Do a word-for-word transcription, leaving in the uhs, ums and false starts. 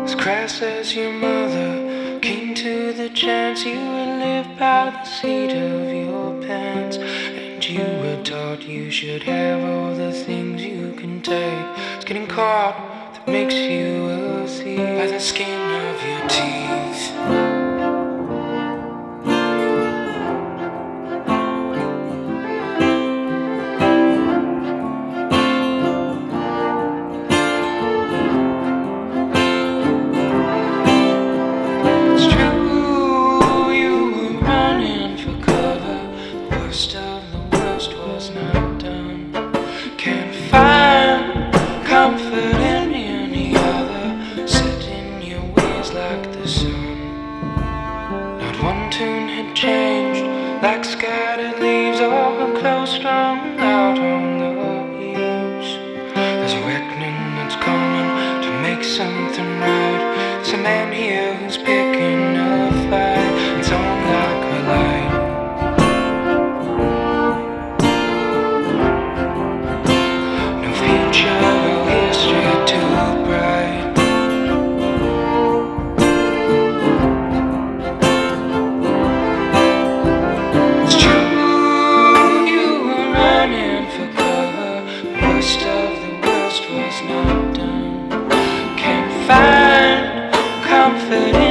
As crass as your mother, keen to the chance you would live by the seat of your pants. And you were taught you should have all the things you can take. It's getting caught that makes you a thief by the skin of your teeth. Worst of the worst was not done. Can't find comfort in any other. Set in your ways like the sun. Not one tune had changed, like scattered leaves or clothes strung out on the eaves. There's a reckoning that's coming to make something right. It's a man here who's picking a fight. It's on like a light. Find comfort